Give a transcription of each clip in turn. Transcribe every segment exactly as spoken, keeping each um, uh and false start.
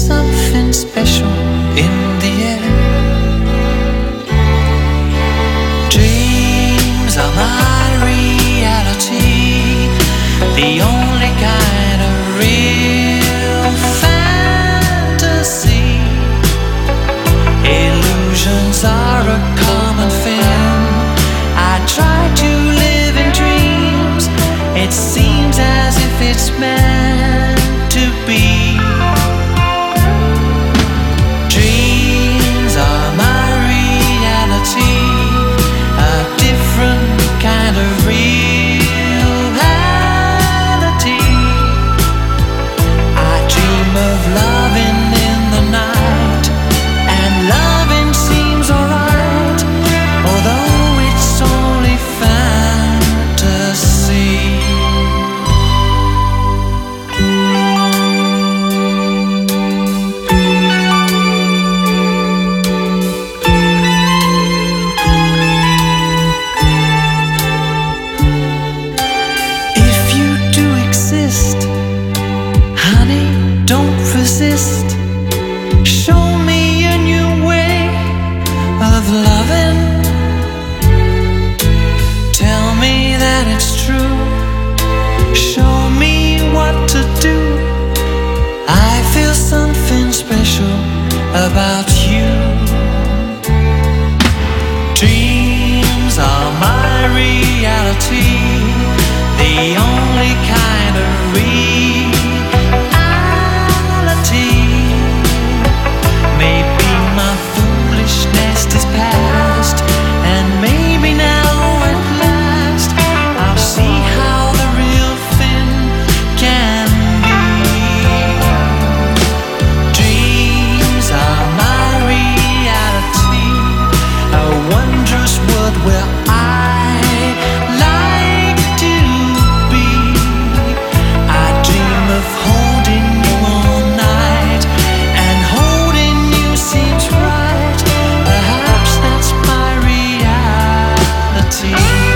something special in the air. Dreams are my reality, the only kind of real fantasy. Illusions are a common thing. I try to live in dreams. It seems as if it's meant to be. Dreams are my reality, a different kind of reality. I dream of loving in the night, and loving seems alright, although it's only fantasy. If you do exist, honey, don't resist. Show me a new way of loving. Tell me that it's true. Show me what to do. I feel something special about you. Dreams are my reality, the only kind of reality. Maybe my foolishness is past, and maybe now at last I'll see how the real thing can be. Dreams are my reality, a wondrous world where I like to be. I dream of holding you all night, and holding you seems right. Perhaps that's my reality.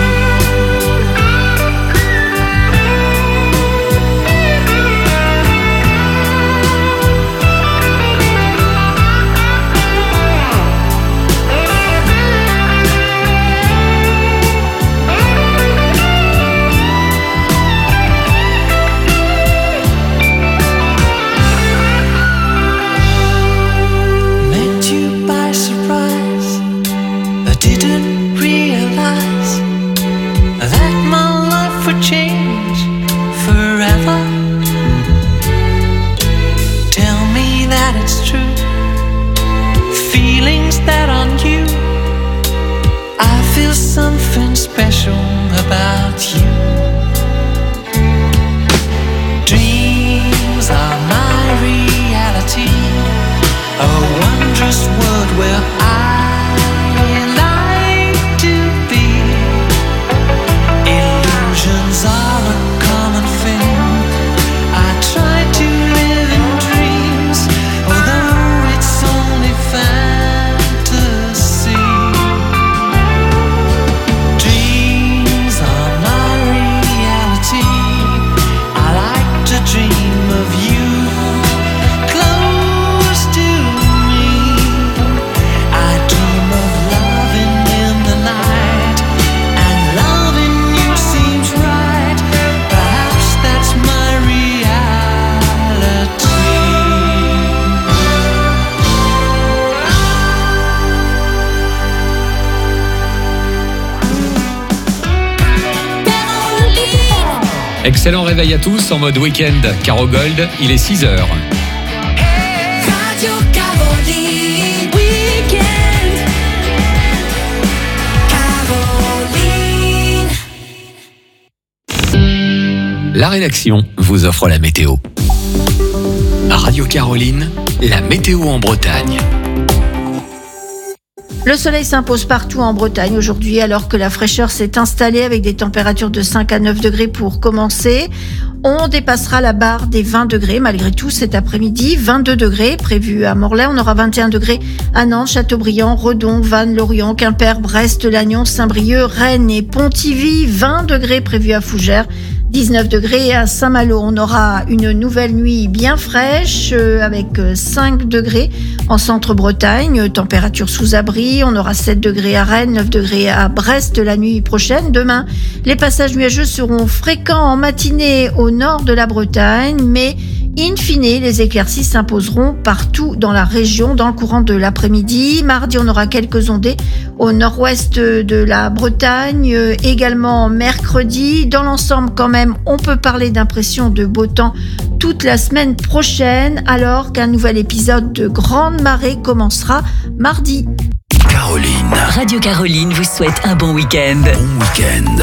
Met you by surprise, I didn't realize that my life would change forever. Tell me that it's true. Feelings that are new. I feel something special about you. Dreams are my reality, a wondrous world where I like to be. Illusions are a common thing. I try to live in dreams, although it's only fantasy. Dreams are my reality. I like to dream of you close to me. I dream of loving in the night, and loving you seems right. Perhaps that's my reality. Excellent réveil à tous en mode week-end. Caro Gold, il est six heures. Radio Caroline Weekend. Caroline. La rédaction vous offre la météo. Radio Caroline, la météo en Bretagne. Le soleil s'impose partout en Bretagne aujourd'hui alors que la fraîcheur s'est installée avec des températures de cinq à neuf degrés pour commencer. On dépassera la barre des vingt degrés malgré tout cet après-midi. vingt-deux degrés prévus à Morlaix. On aura vingt et un degrés à Nantes, Châteaubriand, Redon, Vannes, Lorient, Quimper, Brest, Lannion, Saint-Brieuc, Rennes et Pontivy. vingt degrés prévus à Fougères. dix-neuf degrés à Saint-Malo. On aura une nouvelle nuit bien fraîche euh, avec cinq degrés en centre-Bretagne, température sous abri. On aura sept degrés à Rennes, neuf degrés à Brest la nuit prochaine. Demain, les passages nuageux seront fréquents en matinée au nord de la Bretagne, mais in fine, les éclaircies s'imposeront partout dans la région dans le courant de l'après-midi. Mardi, on aura quelques ondées au nord-ouest de la Bretagne, euh, également mercredi. Dans l'ensemble, quand même, on peut parler d'impression de beau temps toute la semaine prochaine, alors qu'un nouvel épisode de Grande Marée commencera mardi. Caroline. Radio Caroline vous souhaite un bon week-end. Bon week-end.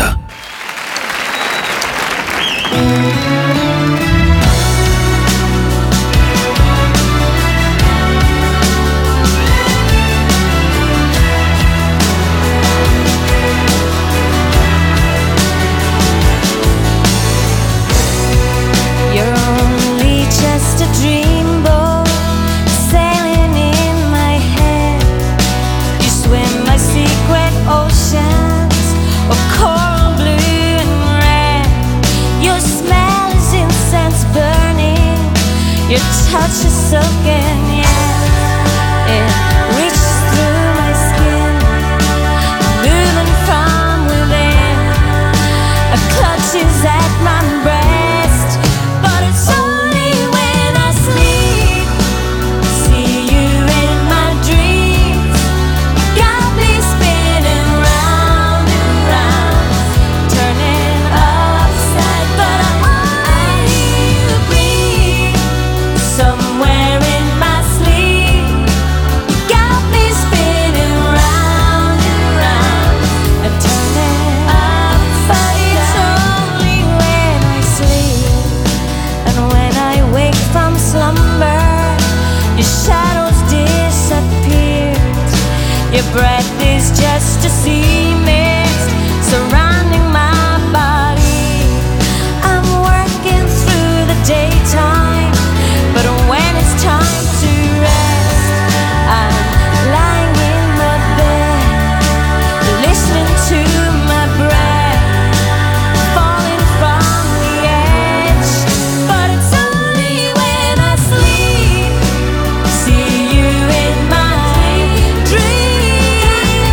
Your touch is soaking, yeah. It reaches through my skin, moving from within. A clutch is at my breast, but it's only when I sleep. See you in my dreams, got me spinning round and round, turning upside, but I only hear you breathe. Somewhere in my sleep, got me spinning round and round and turning up, but it's only when I sleep. And when I wake from slumber, your shadows disappear. Your breath is just a sea mist surrounding my body. I'm working through the daytime, but when it's time to rest, I'm lying in my bed, listening to my breath, falling from the edge. But it's only when I sleep, see you in my dreams.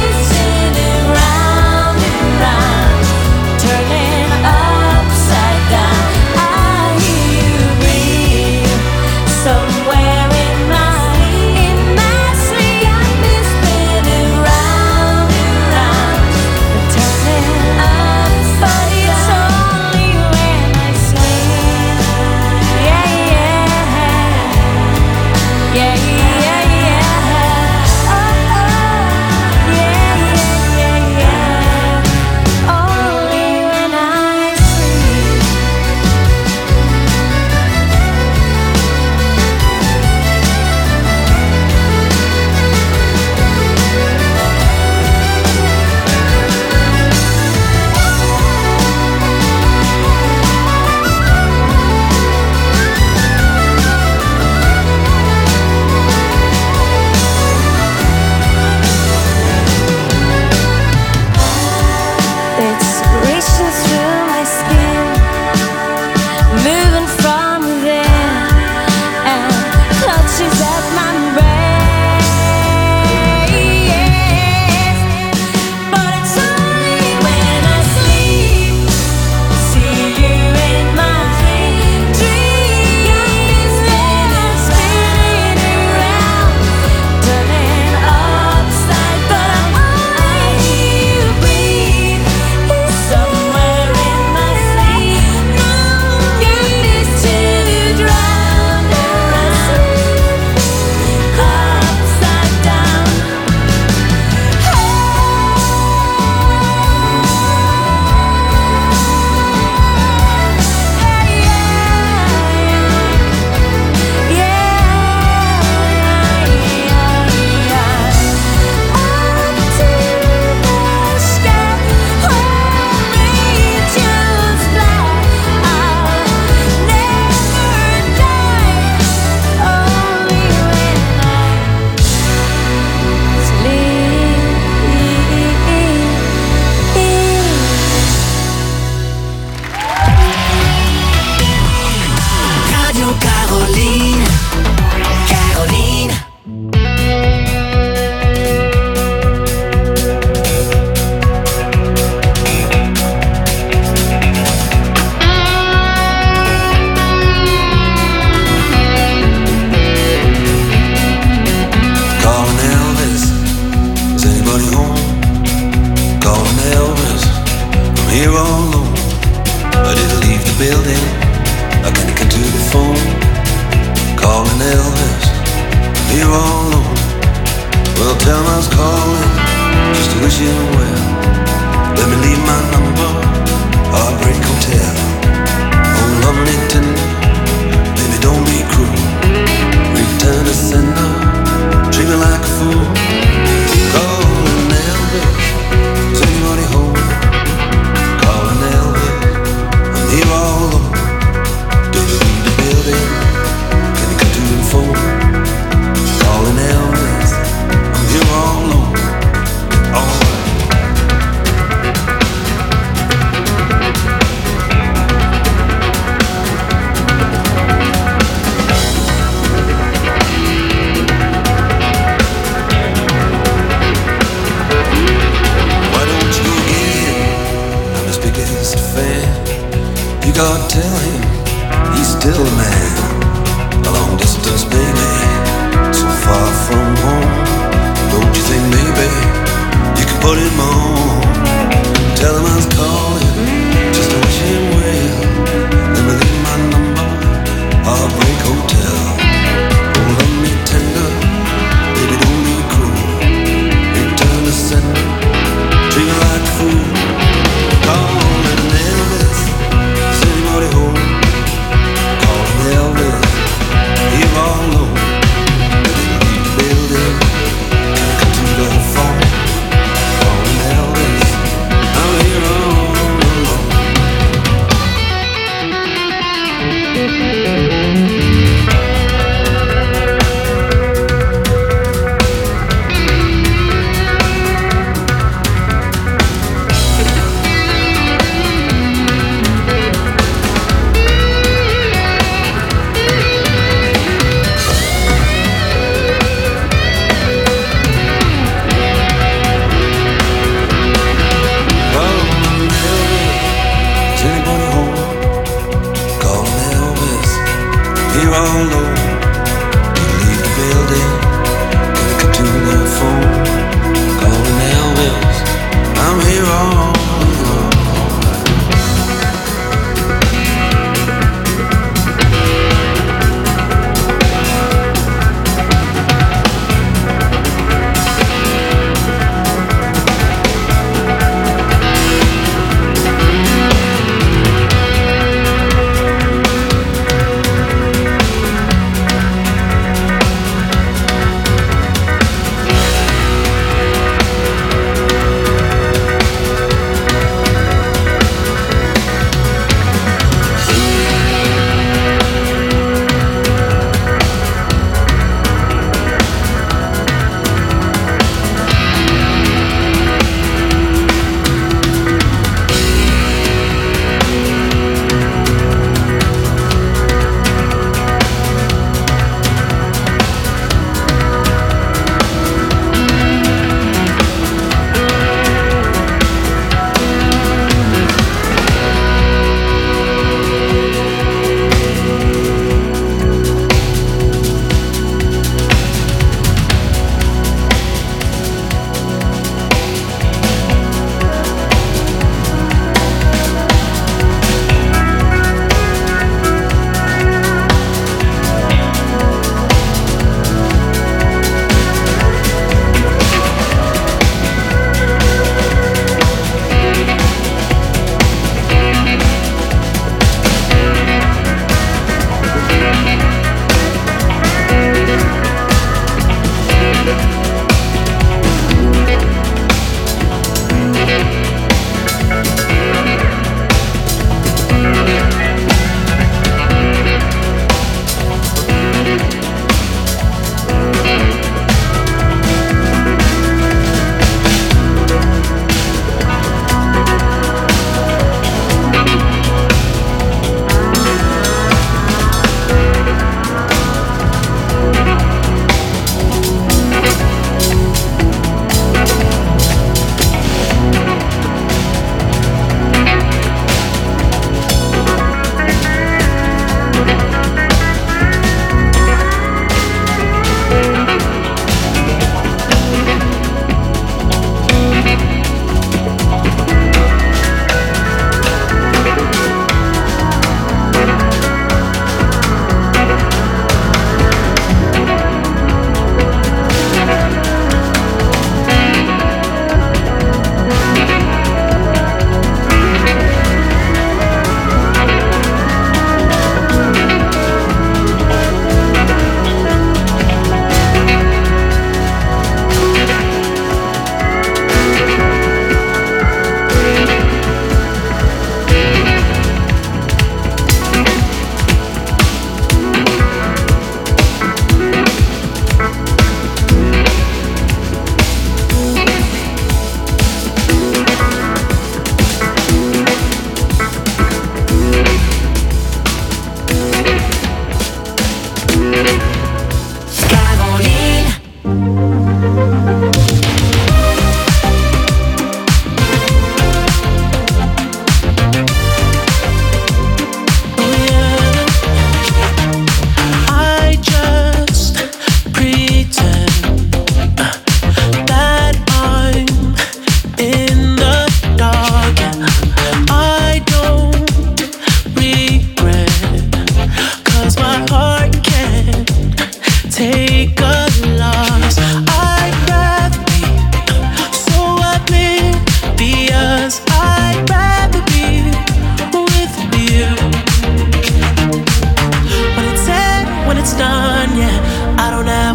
here all alone. Well, tell I was calling just to wish you well. Let me leave my number, Heartbreak Hotel. Oh, lovely tender, baby, don't be cruel. Return to sender, treat me like a fool. Calling Elvis, is anybody home? Calling Elvis, I'm here all alone. Do you need a building? Can you come to the phone? Calling Elvis, I'm here all alone. All right.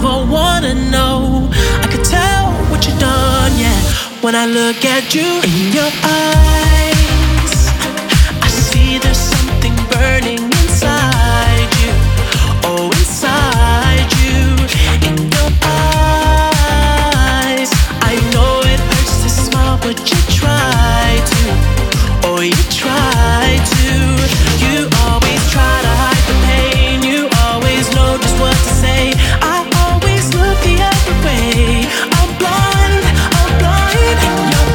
ever wanna know. I could tell what you've done, yeah. When I look at you in your eyes, I see there's something burning inside you. Oh, inside you, in your eyes. I know it hurts to smile, but you try to. Oh, you try to. You always try to hide the pain. You always know just what to say. I always look the other way. I'm blind, I'm blind in your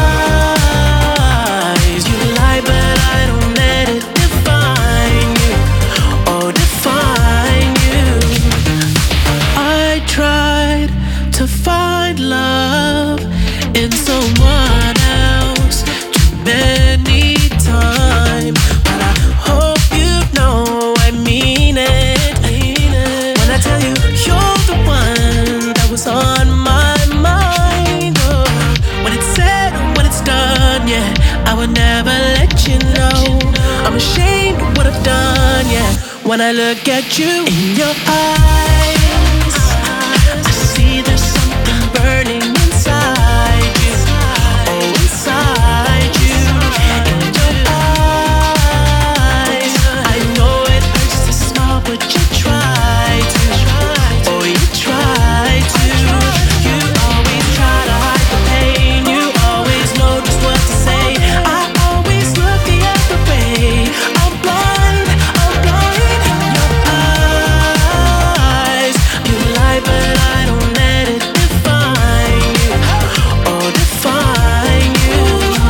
eyes. You lie, but I don't let it define you. Oh, define you. I tried to find love in someone else too many times, but I hope you know I mean it. When I tell you you're the one that was on my mind, oh, when it's said and when it's done, yeah, I would never let you know. I'm ashamed of what I've done, yeah. When I look at you in your eyes, I see there's something burning inside you. Oh, inside you, in your eyes. I know it hurts to smile, but you try to. Oh, you try to. You always try to hide the pain. You always know just what to say. I always look the other way. I'm blind, I'm blind in your eyes. You lie, but I don't let it define you. Oh, define you.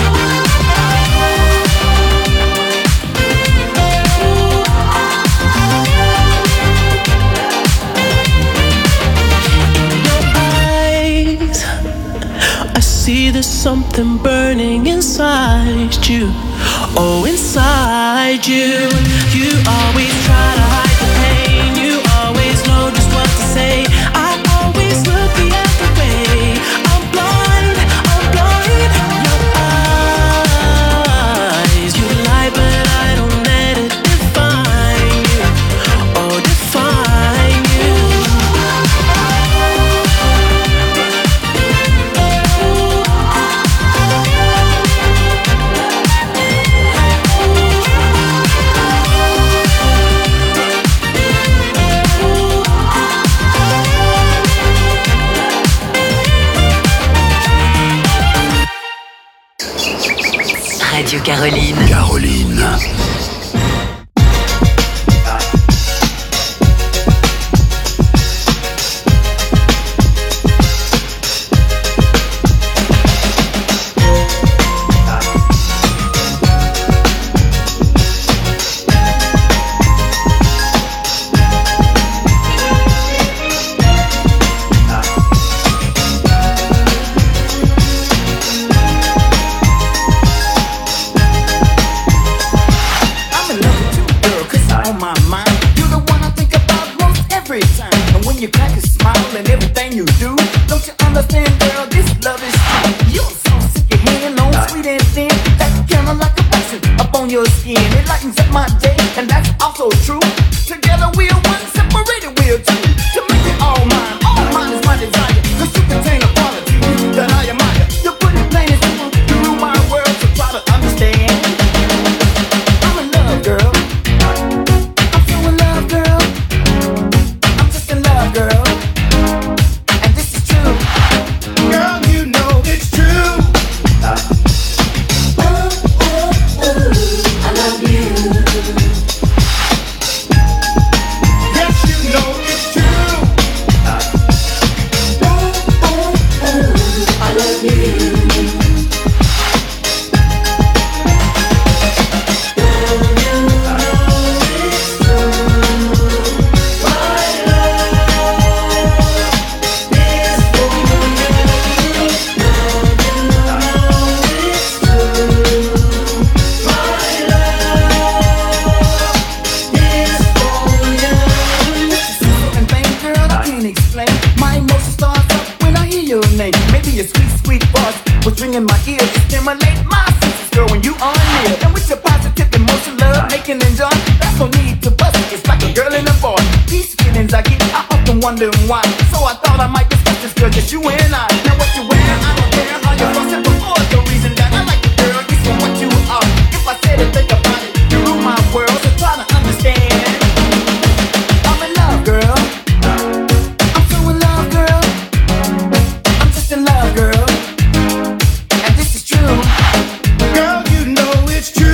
In your eyes, I see there's something burning inside you. Oh, inside you. You always try to hide the pain. You always know just what to say. I always look the other way. I'm blind, I'm blind in your eyes. You lie, but I don't let it define you. Oh, define you. Radio Caroline. Caroline. You crack a smile and everything you do. Don't you understand, girl? This love is true. You're so sick, your hand on sweet and thin. That's kinda like a passion up on your skin. It lightens up my day, and that's also true. Together we're one, separated we're two. To make it all mine, all mine is my desire. Cause you contain a quality that I admire. You put it plain and simple, you rule my world, so try to understand. I'm in love, girl. I'm so in love, girl. I'm just in love, girl. And this is true. Girl, you know it's true. Oh, oh, oh, I love you. Yes, you know it's true. Oh, oh, oh, I love you. And vain, girl, I can't explain. My emotion starts up when I hear your name. Maybe a sweet, sweet voice was ringing my ears. Stimulate my senses, girl, when you are near. And with your positive making and joy. That's no need to bust it. It's like a girl and a boy. These feelings I get, I hope and wondering why. So I thought I might discuss this girl, just you and I. Now what you wear, I don't care how you fuss it before. The reason that I like the girl is for what you are. If I say to think about it, you rule my world, so try to understand. I'm in love, girl. I'm so in love, girl. I'm just in love, girl. And this is true. Girl, you know it's true.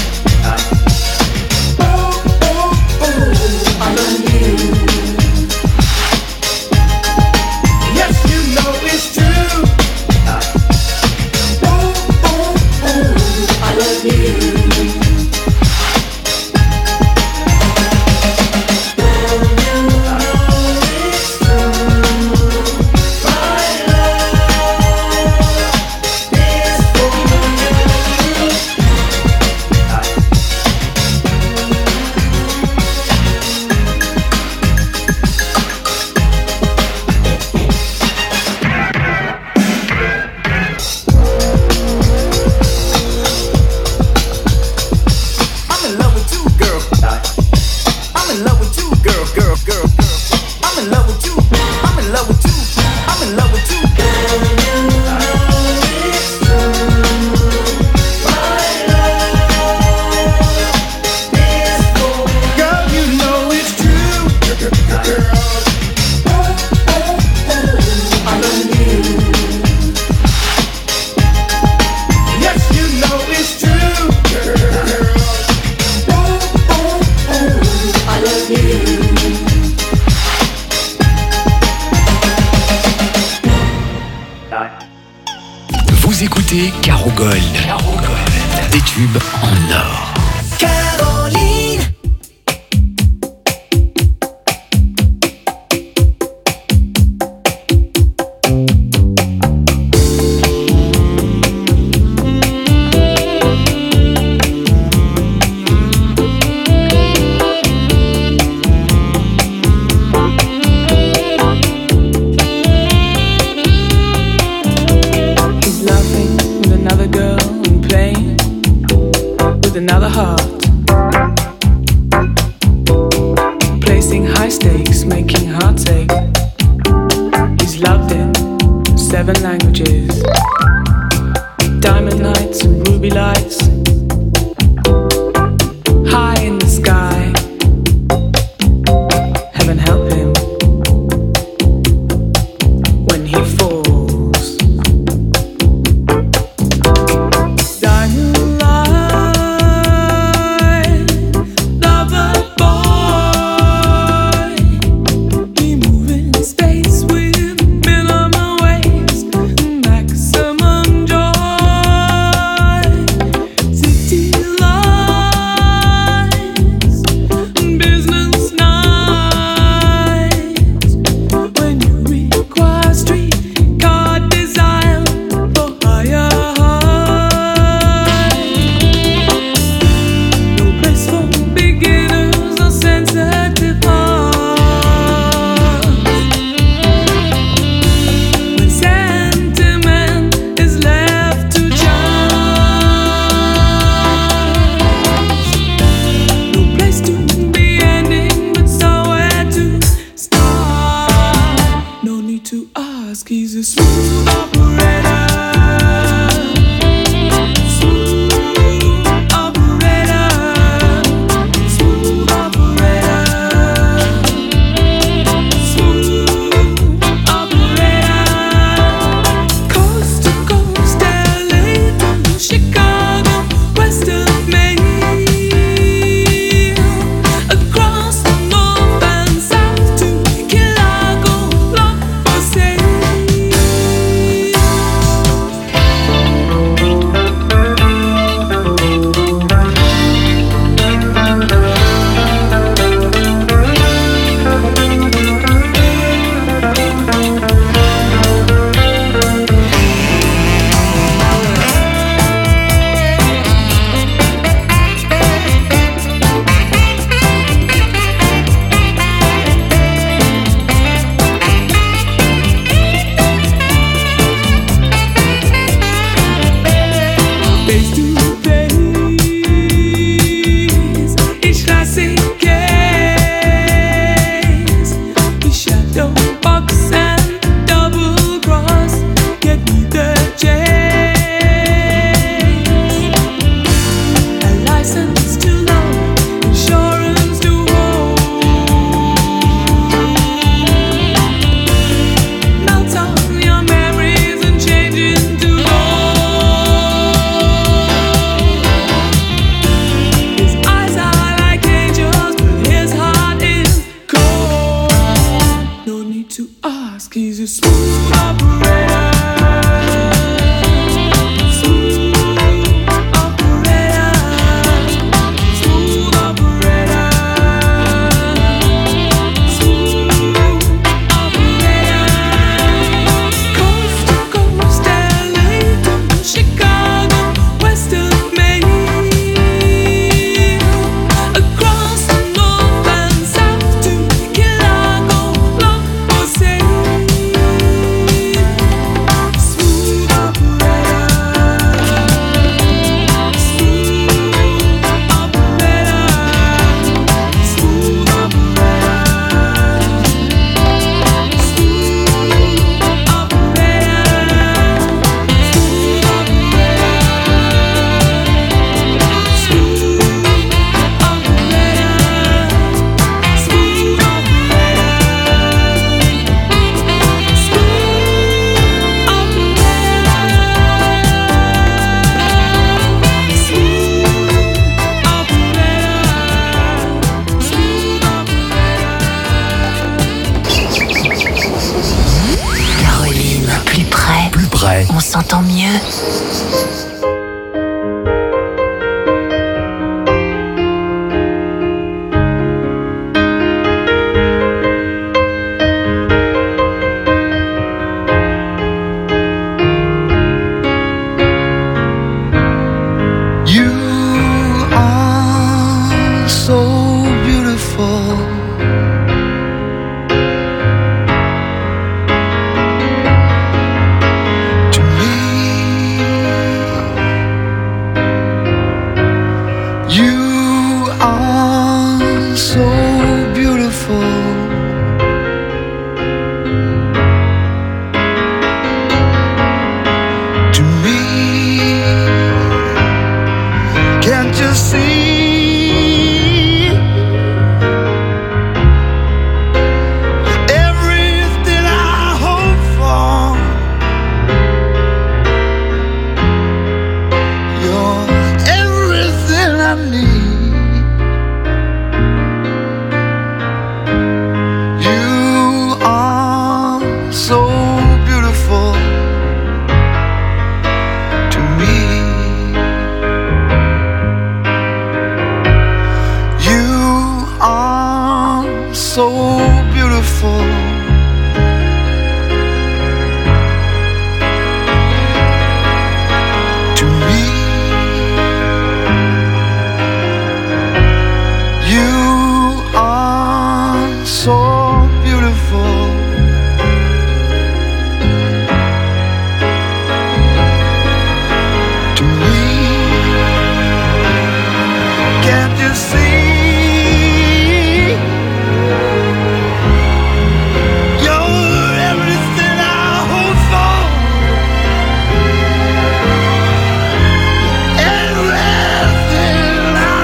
Vous écoutez Caro Gold. Caro Gold. Des tubes en or. Caroline. Another heart, placing high stakes, making hearts ache. He's loved in seven languages, diamond nights and ruby lights, high in the sky. Heaven help him when he falls. Across the north and south to Chicago, block for sale. to ask. He's a smooth operator. Smooth operator. Smooth operator. Smooth operator. Coast to coast, L A to Chicago, west of Maine. Across the north and south to Chicago, long for sale. Smooth operator. Smooth operator. Smooth Caroline, plus près, Plus près, on s'entend mieux. You are so beautiful. To me, you are so beautiful. To me, can't you see everything I hope for? You're everything I need. You are so beautiful to me. You are so beautiful. To me, you are so beautiful. To me, can't you see? You're everything I hope for. Everything I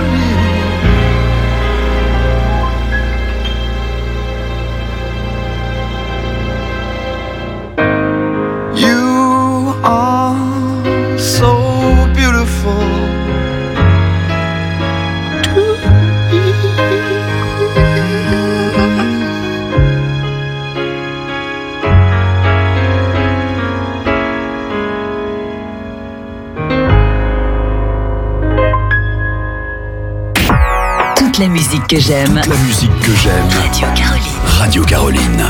need. You are so beautiful to Toute la musique que j'aime. toute la musique que j'aime. Radio Caroline. Radio Caroline.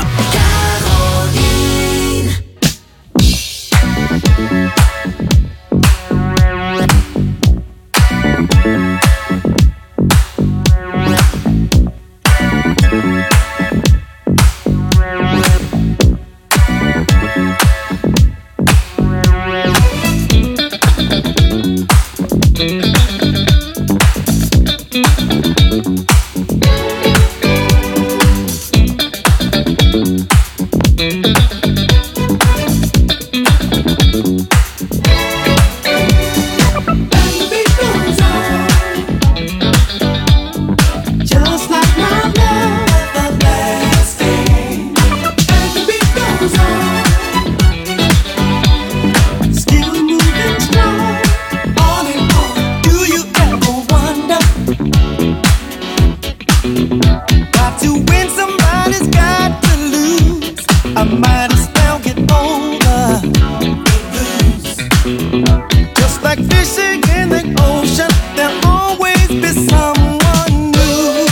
Got to win, somebody's got to lose. might as well get over the blues. Just like fishing in the ocean, there'll always be someone new.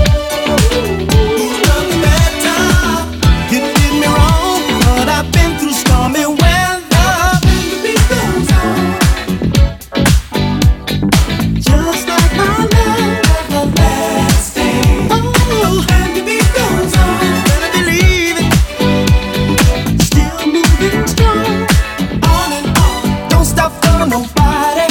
Who's done better? You did me wrong, but I've been through stormy weather. The beat goes on. Just like my love, everlasting. Oh, and the beat goes on. Better believe it. Still moving strong. On and on. Don't stop for nobody.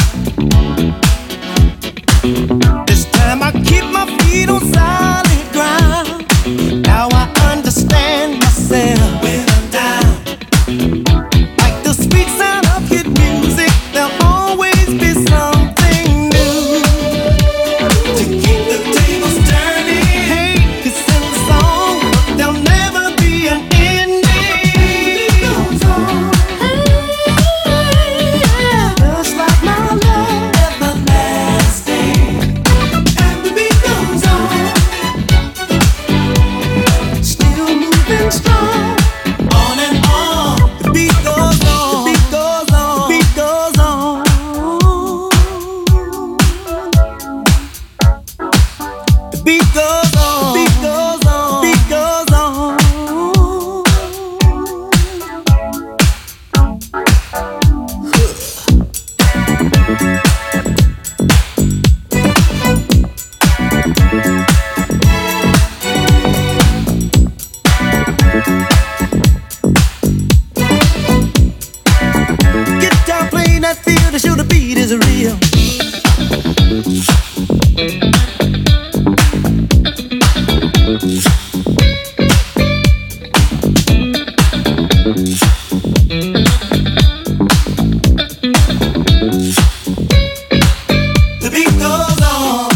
This time I keep my feet on solid ground. Now I understand myself when I'm down. Like the sweet sound of hit music, there'll always be something new to keep the tables turning. Hate is in the song, but there'll never be an ending. It goes on. Just like my love, everlasting. And the beat goes on. Still moving strong. On and on. The beat goes on. The beat goes on. The beat goes on. The beat goes on. The beat goes on. The beat goes on. Guitar playing that feel to show the beat is real. The beat goes on.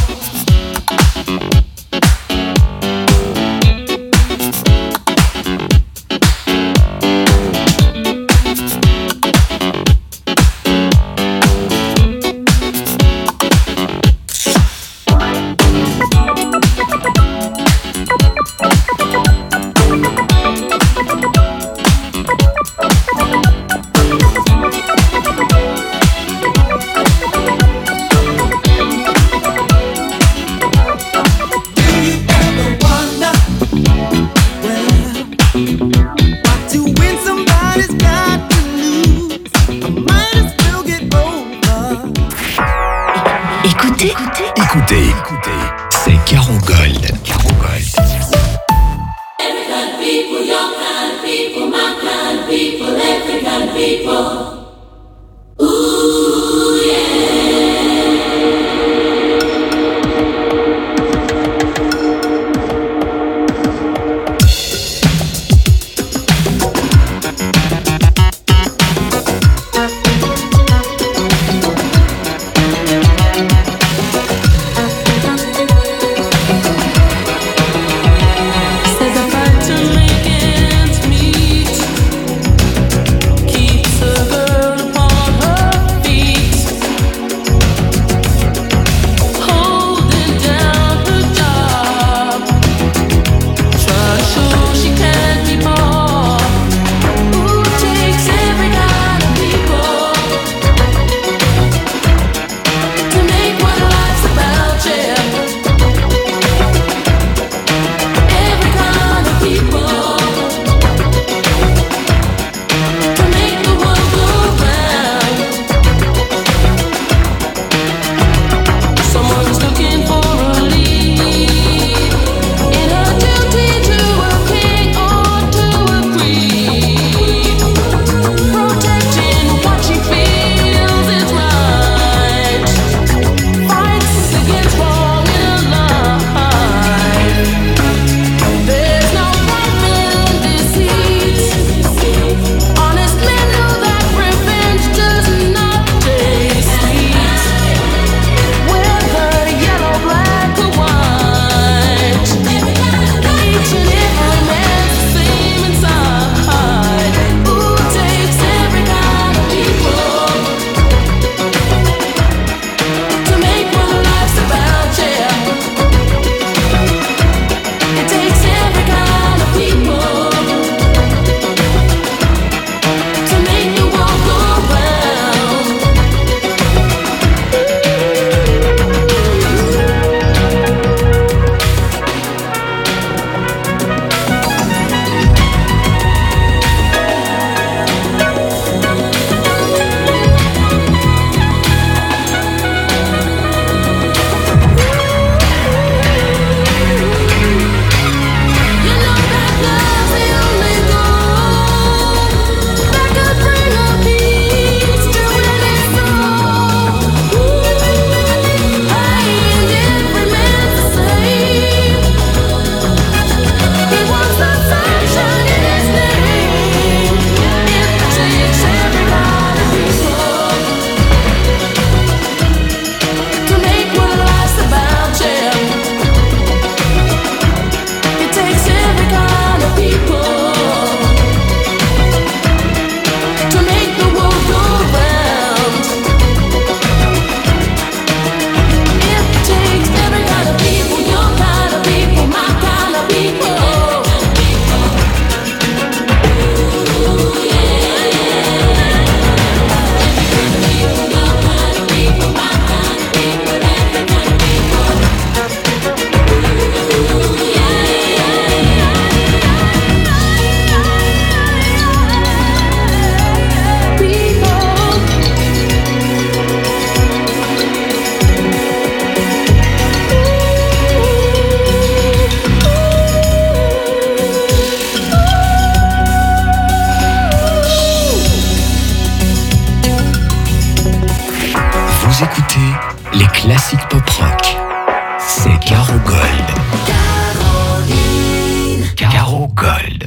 classique pop rock. C'est Caro Gold. Caroline. Caro Gold.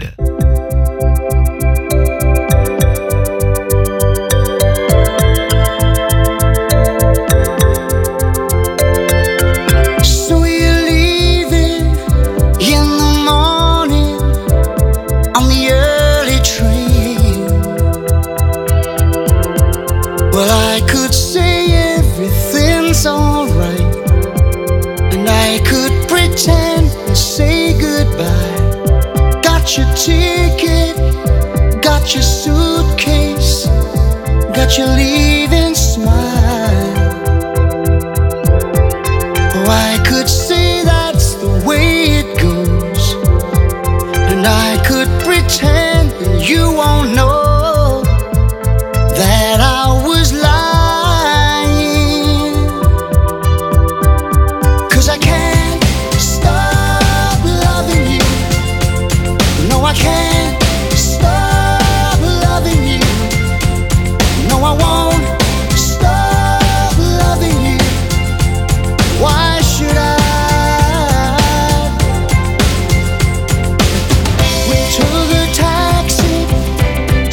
So you're leaving in the morning on the early train. Well, I could say everything's alright, and I could pretend and say goodbye. Got your ticket, got your suitcase, got your leaving smile. Oh, I could say that's the way it goes, and I could pretend and you won't know that I was lying. 'Cause I can't stop loving you. No, I can't stop loving you. No, I won't stop loving you. Why should I? We took a taxi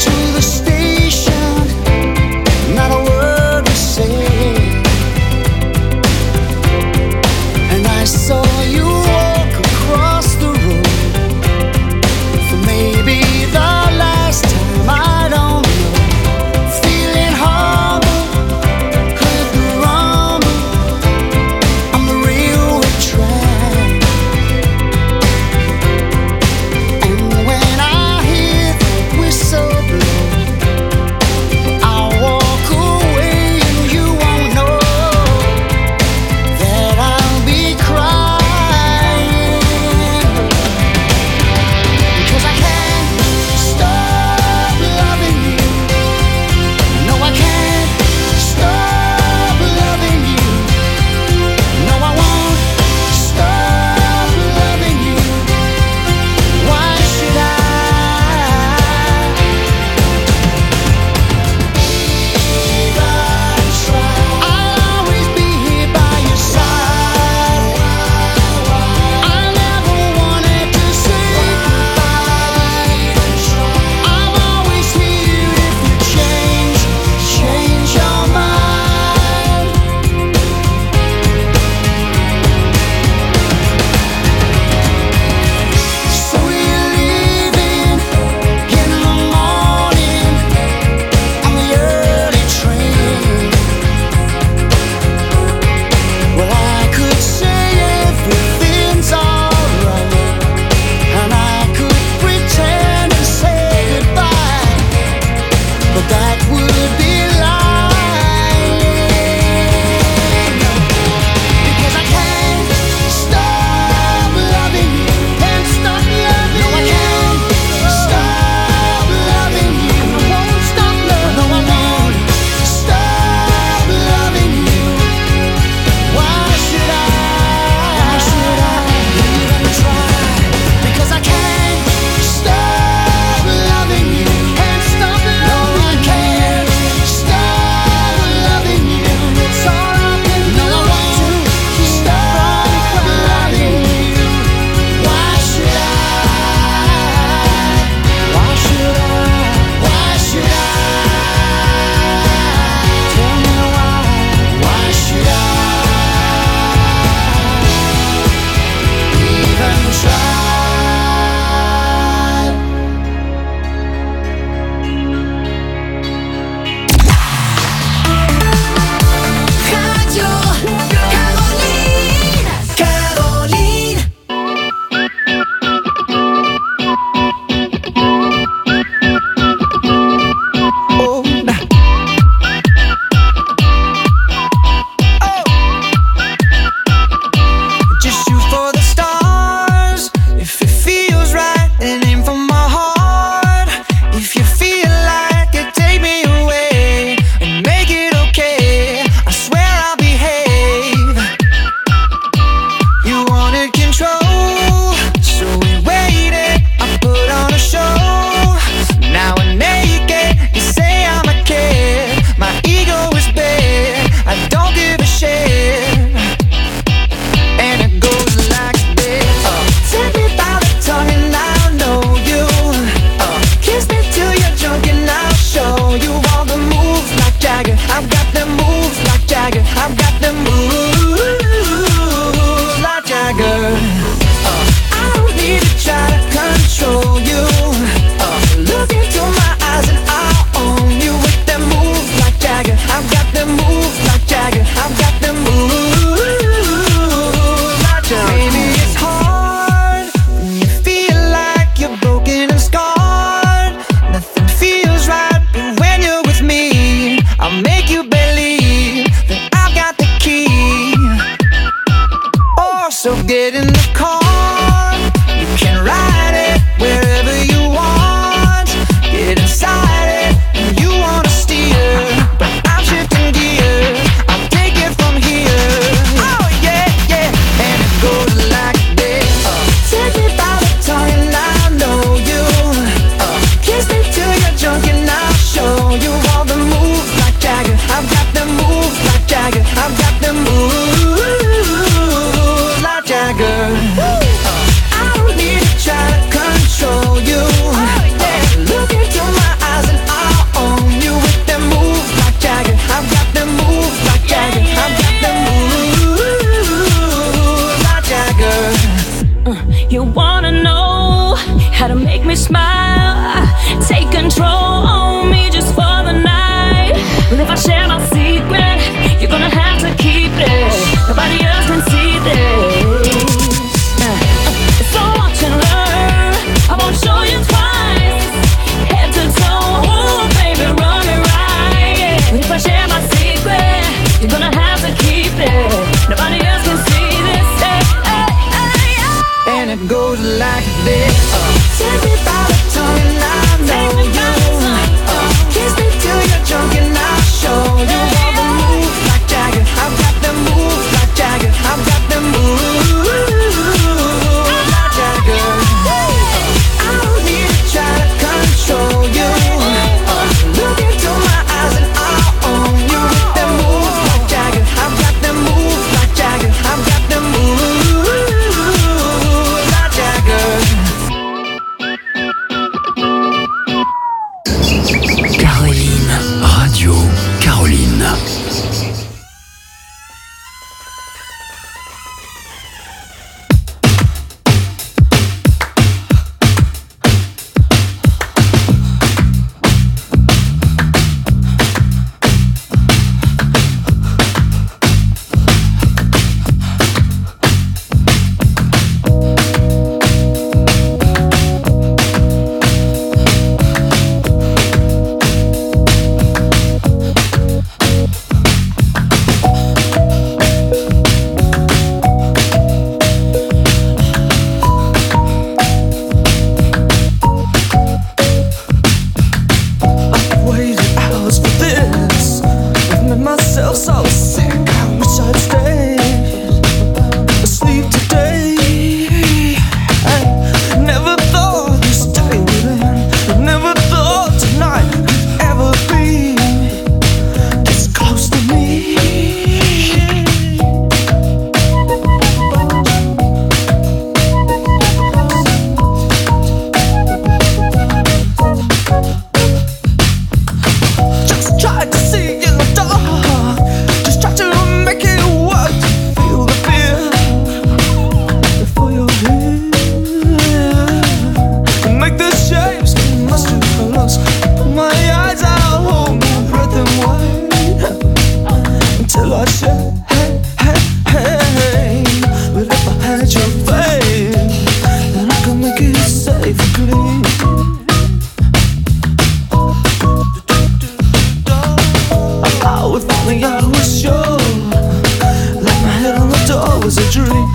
only I was sure. Like my head on the door was a dream.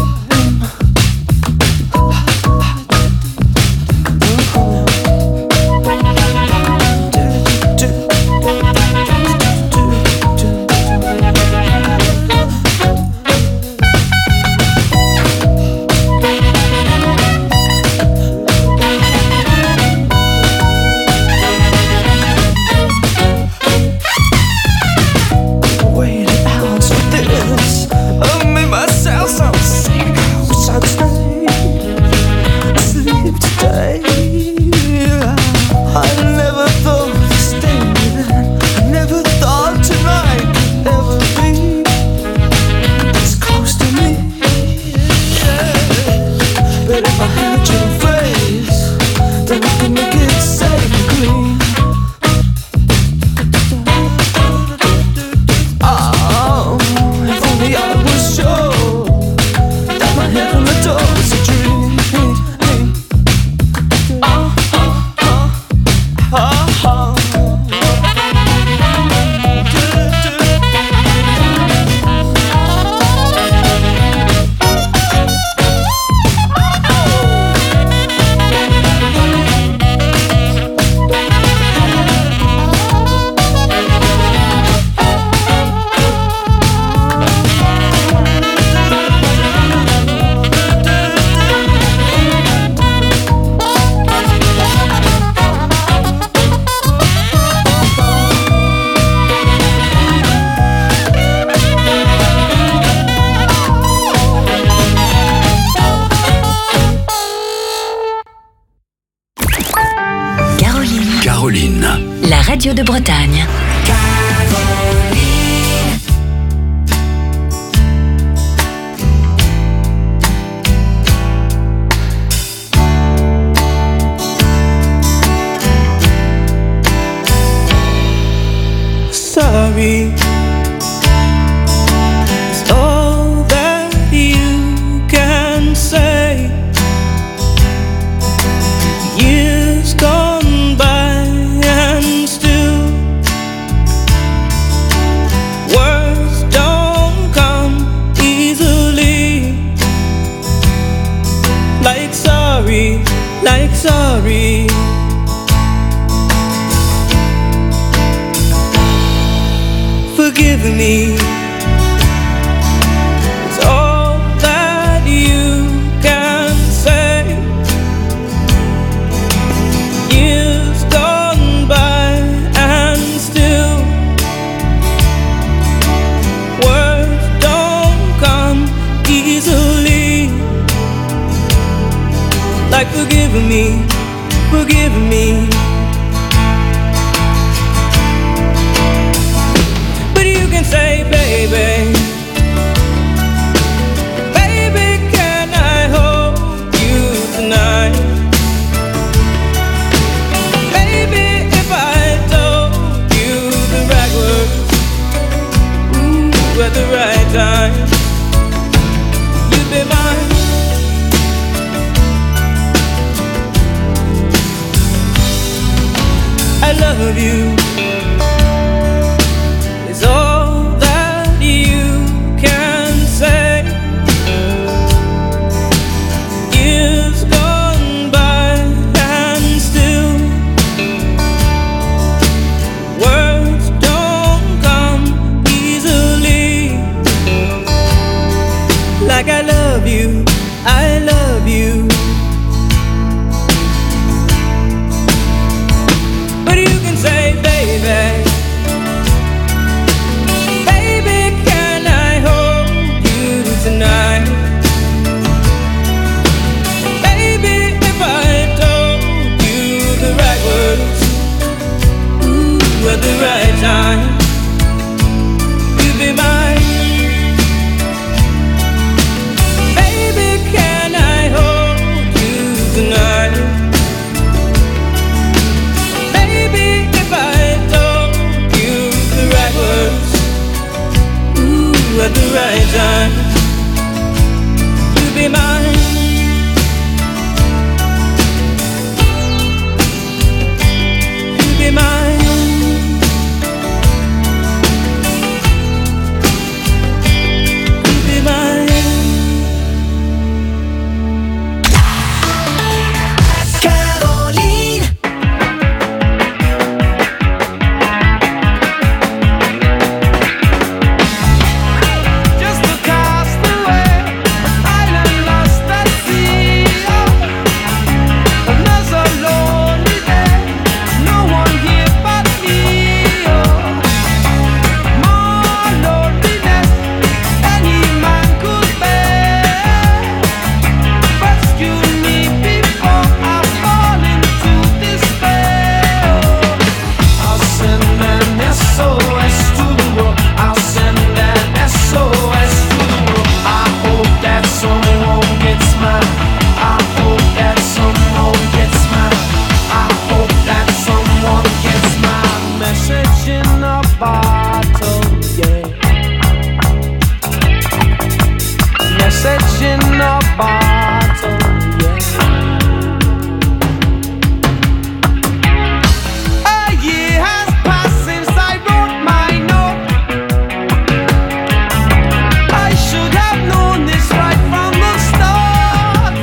La radio de Bretagne. Sorry is all that you can say. Years gone by and still words don't come easily. Like sorry, like sorry. Forgive me, it's all that you can say. Years gone by and still words don't come easily. Like forgive me, forgive me. Say, baby, baby, can I hold you tonight? Baby, if I told you the right words, ooh, at the right time, you'd be mine. I love you. It's all like I love you, I love you. But you can say, baby, bottle, yeah. A year has passed since I wrote my note. I should have known this right from the start.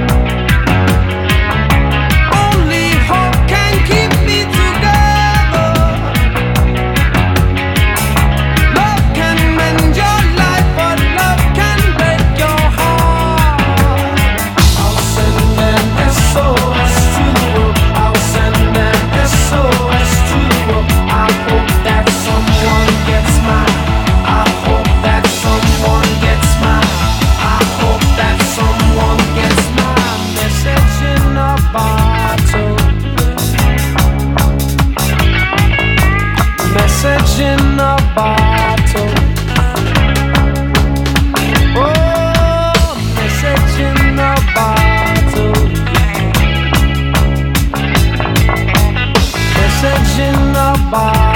Only hope can keep me together. Love can mend your life, but love can break your heart. I'll send an S O S to the world. I'll send an S O S to the world. I hope that someone gets mine. I hope that someone gets mine. I hope that someone gets my message in a bottle. Message in a bottle. Oh, message in a bottle. Message in a bottle.